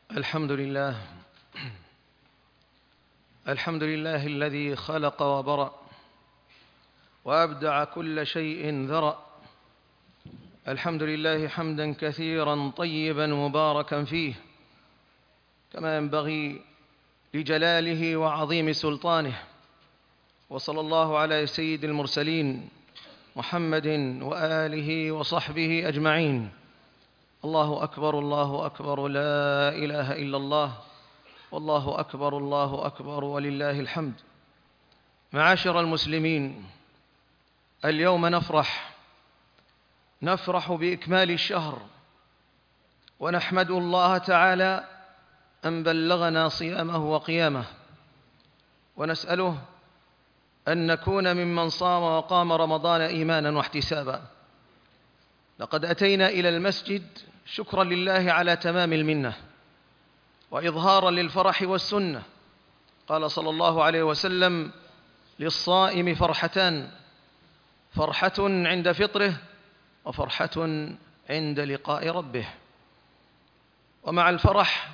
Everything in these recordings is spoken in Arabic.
الحمد لله الذي خلق وبرأ وأبدع كل شيء ذرأ. الحمد لله حمدا كثيرا طيبا مباركا فيه كما ينبغي لجلاله وعظيم سلطانه. وصلى الله على سيد المرسلين محمد وآله وصحبه أجمعين. الله أكبر الله أكبر، لا إله إلا الله، والله أكبر الله أكبر ولله الحمد. معاشر المسلمين، اليوم نفرح بإكمال الشهر، ونحمد الله تعالى أن بلغنا صيامه وقيامه، ونسأله أن نكون ممن صام وقام رمضان إيمانا واحتسابا. لقد أتينا إلى المسجد شكرا لله على تمام المنة وإظهارا للفرح والسنة. قال صلى الله عليه وسلم: للصائم فرحتان، فرحة عند فطره وفرحة عند لقاء ربه. ومع الفرح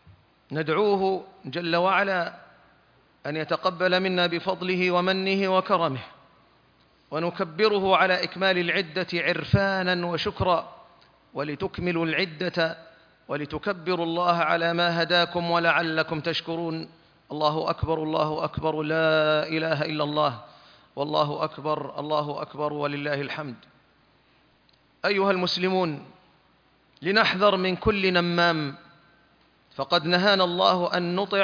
ندعوه جل وعلا أن يتقبل منا بفضله ومنه وكرمه، ونكبره على إكمال العدة عرفانا وشكرا، ولتكملوا العدة ولتكبروا الله على ما هداكم ولعلكم تشكرون. الله أكبر الله أكبر، لا إله إلا الله، والله أكبر الله أكبر ولله الحمد. أيها المسلمون، لنحذر من كل نمام، فقد نهانا الله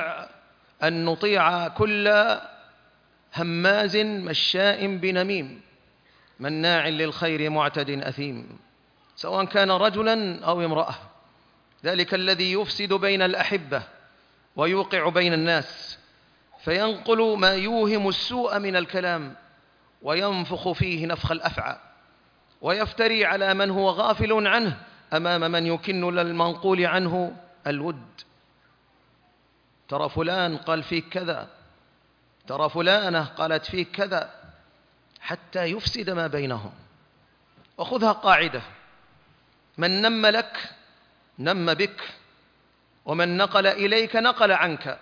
أن نطيع كل هماز مشاء بنميم مناع للخير معتد أثيم، سواء كان رجلا أو امرأة، ذلك الذي يفسد بين الأحبة ويوقع بين الناس، فينقل ما يوهم السوء من الكلام وينفخ فيه نفخ الأفعى، ويفتري على من هو غافل عنه أمام من يكن للمنقول عنه الود. ترى فلان قال فيك كذا، ترى فلانة قالت فيك كذا، حتى يفسد ما بينهم. وخذها قاعدة: من نم لك نم بك، ومن نقل إليك نقل عنك.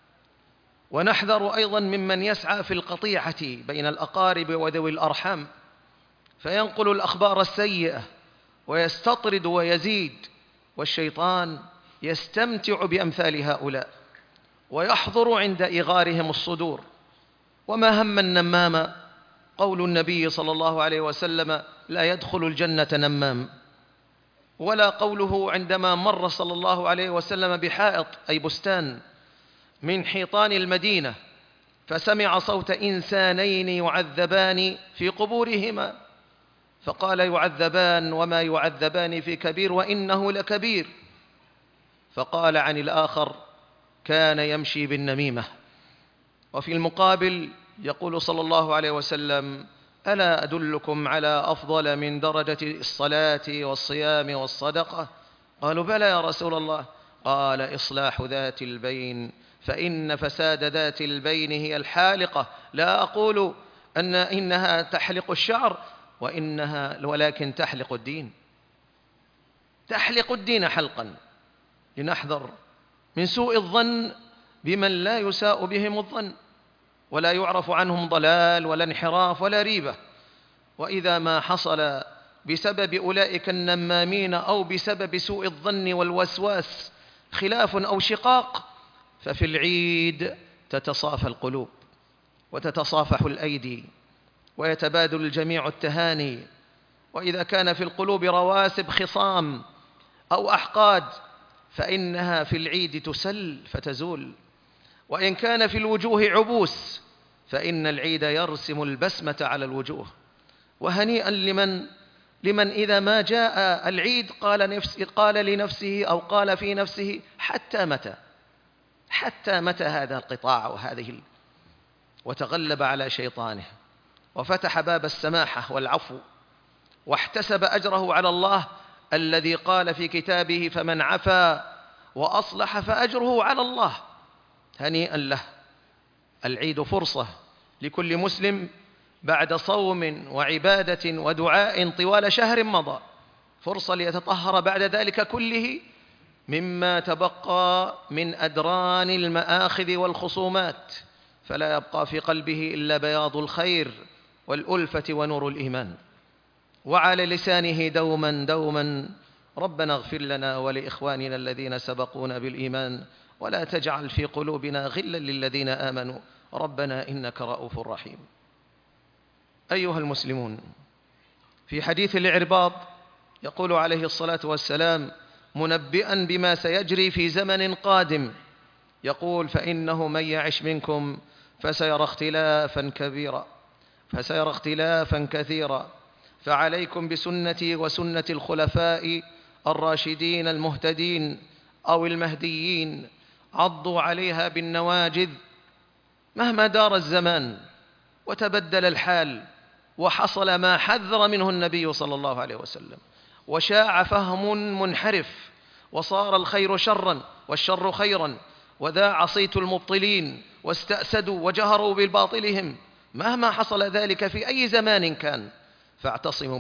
ونحذر أيضا ممن يسعى في القطيعة بين الأقارب وذوي الأرحام، فينقل الأخبار السيئة ويستطرد ويزيد، والشيطان يستمتع بأمثال هؤلاء ويحضر عند إغارهم الصدور. وما هم النمام قول النبي صلى الله عليه وسلم: لا يدخل الجنة نمام، ولا قوله عندما مر صلى الله عليه وسلم بحائط أي بستان من حيطان المدينة، فسمع صوت إنسانين يعذبان في قبورهما، فقال: يعذبان وما يعذبان في كبير وإنه لكبير. فقال عن الآخر: كان يمشي بالنميمة. وفي المقابل يقول صلى الله عليه وسلم: ألا أدلكم على أفضل من درجة الصلاة والصيام والصدقة؟ قالوا: بلى يا رسول الله. قال: إصلاح ذات البين، فإن فساد ذات البين هي الحالقة. لا أقول إنها تحلق الشعر، ولكن تحلق الدين، تحلق الدين حلقا. لنحذر من سوء الظن بمن لا يساء بهم الظن، ولا يعرف عنهم ضلال ولا انحراف ولا ريبة. وإذا ما حصل بسبب أولئك النمامين أو بسبب سوء الظن والوسواس خلاف أو شقاق، ففي العيد تتصافى القلوب وتتصافح الأيدي ويتبادل الجميع التهاني. وإذا كان في القلوب رواسب خصام أو أحقاد، فإنها في العيد تسل فتزول. وإن كان في الوجوه عبوس، فإن العيد يرسم البسمة على الوجوه. وهنيئا لمن إذا ما جاء العيد قال لنفسه أو قال في نفسه: حتى متى هذا القطاع وتغلب على شيطانه وفتح باب السماحة والعفو، واحتسب أجره على الله الذي قال في كتابه: فمن عفا وأصلح فأجره على الله. هنيئا له. العيد فرصة لكل مسلم بعد صوم وعبادة ودعاء طوال شهر مضى، فرصة ليتطهر بعد ذلك كله مما تبقى من أدران المآخذ والخصومات، فلا يبقى في قلبه إلا بياض الخير والألفة ونور الإيمان، وعلى لسانه دوما دوما: ربنا اغفر لنا ولإخواننا الذين سبقونا بالإيمان ولا تجعل في قلوبنا غلا للذين آمنوا ربنا إنك رؤوف رحيم. أيها المسلمون، في حديث العرباض يقول عليه الصلاة والسلام منبئا بما سيجري في زمن قادم، يقول: فإنه من يعش منكم فسيرى اختلافا كثيرا، فعليكم بسنتي وسنة الخلفاء الراشدين المهتدين أو المهديين، عضوا عليها بالنواجذ مهما دار الزمان وتبدل الحال، وحصل ما حذر منه النبي صلى الله عليه وسلم، وشاع فهم منحرف، وصار الخير شرا والشر خيرا، وذاع صيت المبطلين واستأسدوا وجهروا بباطلهم، مهما حصل ذلك في أي زمان كان. فاعتصموا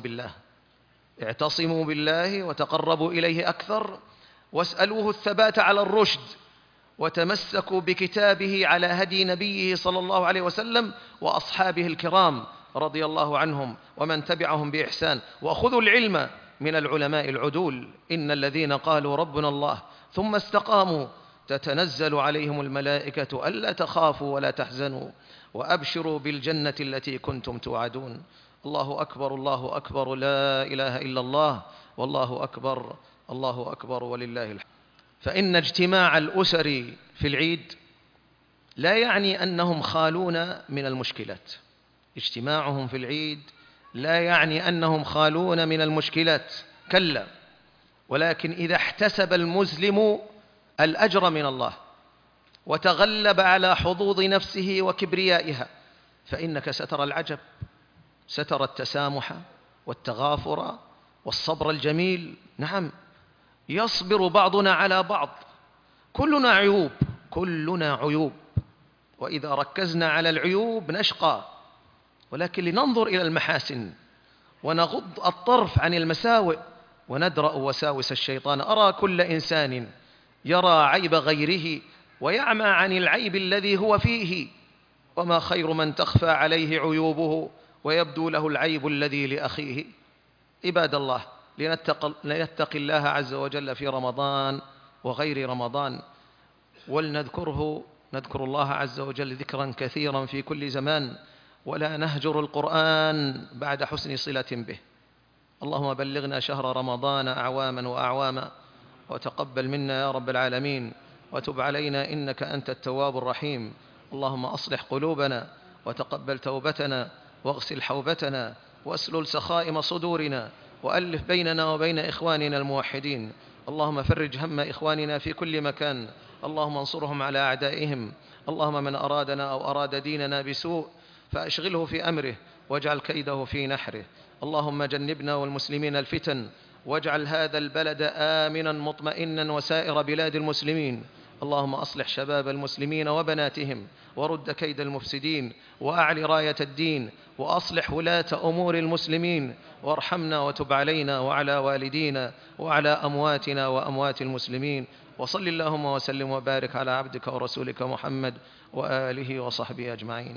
بالله وتقربوا إليه أكثر، واسألوه الثبات على الرشد، وتمسكوا بكتابه على هدي نبيه صلى الله عليه وسلم وأصحابه الكرام رضي الله عنهم ومن تبعهم بإحسان، وخذوا العلم من العلماء العدول. إن الذين قالوا ربنا الله ثم استقاموا تتنزل عليهم الملائكة ألا تخافوا ولا تحزنوا وأبشروا بالجنة التي كنتم توعدون. الله أكبر الله أكبر، لا إله إلا الله، والله أكبر الله أكبر ولله الحمد. فإن اجتماع الأسر في العيد لا يعني أنهم خالون من المشكلات، اجتماعهم في العيد لا يعني أنهم خالون من المشكلات، كلا، ولكن إذا احتسب المسلم الأجر من الله وتغلب على حظوظ نفسه وكبريائها فإنك سترى العجب، سترى التسامح والتغافر والصبر الجميل. نعم، يصبر بعضنا على بعض، كلنا عيوب، وإذا ركزنا على العيوب نشقى، ولكن لننظر إلى المحاسن ونغض الطرف عن المساوئ وندرأ وساوس الشيطان. أرى كل إنسان يرى عيب غيره ويعمى عن العيب الذي هو فيه، وما خير من تخفى عليه عيوبه ويبدو له العيب الذي لأخيه. عباد الله، لنتقي الله عز وجل في رمضان وغير رمضان، ولنذكر الله عز وجل ذكرا كثيرا في كل زمان، ولا نهجر القرآن بعد حسن صلة به. اللهم بلغنا شهر رمضان أعواما وأعواما، وتقبل منا يا رب العالمين، وتب علينا إنك أنت التواب الرحيم. اللهم أصلح قلوبنا وتقبل توبتنا واغسل حوبتنا واسلل سخائم صدورنا وألف بيننا وبين إخواننا الموحدين. اللهم فرج هم إخواننا في كل مكان، اللهم انصرهم على أعدائهم. اللهم من أرادنا أو أراد ديننا بسوء فأشغله في أمره واجعل كيده في نحره. اللهم جنبنا والمسلمين الفتن، واجعل هذا البلد آمنا مطمئنا وسائر بلاد المسلمين. اللهم أصلح شباب المسلمين وبناتهم، ورد كيد المفسدين، وأعل راية الدين، وأصلح ولاة أمور المسلمين، وارحمنا وتب علينا وعلى والدينا وعلى أمواتنا وأموات المسلمين. وصل اللهم وسلم وبارك على عبدك ورسولك محمد وآله وصحبه أجمعين.